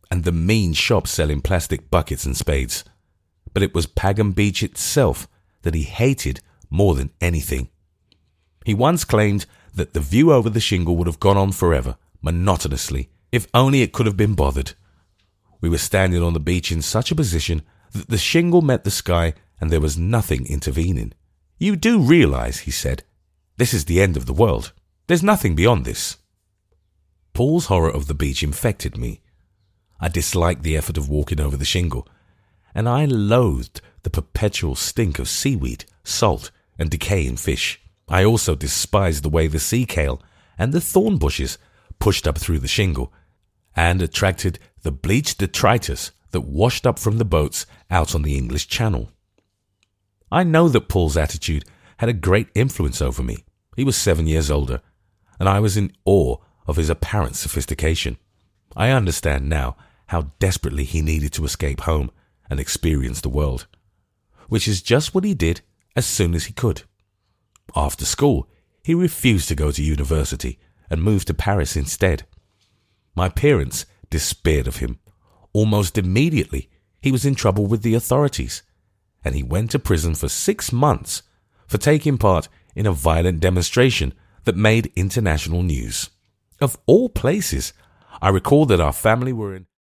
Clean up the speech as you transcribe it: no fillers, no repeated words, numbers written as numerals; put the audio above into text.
and the mean shops selling plastic buckets and spades. But it was Pagham Beach itself that he hated more than anything. He once claimed that the view over the shingle would have gone on forever, monotonously, if only it could have been bothered. We were standing on the beach in such a position that the shingle met the sky and there was nothing intervening. "You do realize," he said, "this is the end of the world. There's nothing beyond this." Paul's horror of the beach infected me. I disliked the effort of walking over the shingle, and I loathed the perpetual stink of seaweed, salt, and decaying fish. I also despised the way the sea kale and the thorn bushes pushed up through the shingle and attracted the bleached detritus that washed up from the boats out on the English Channel. I know that Paul's attitude had a great influence over me. He was 7 years older, and I was in awe of his apparent sophistication. I understand now how desperately he needed to escape home and experience the world, which is just what he did as soon as he could. After school, he refused to go to university and moved to Paris instead. My parents despaired of him. Almost immediately, he was in trouble with the authorities, and he went to prison for 6 months for taking part in a violent demonstration that made international news. Of all places, I recall that our family were in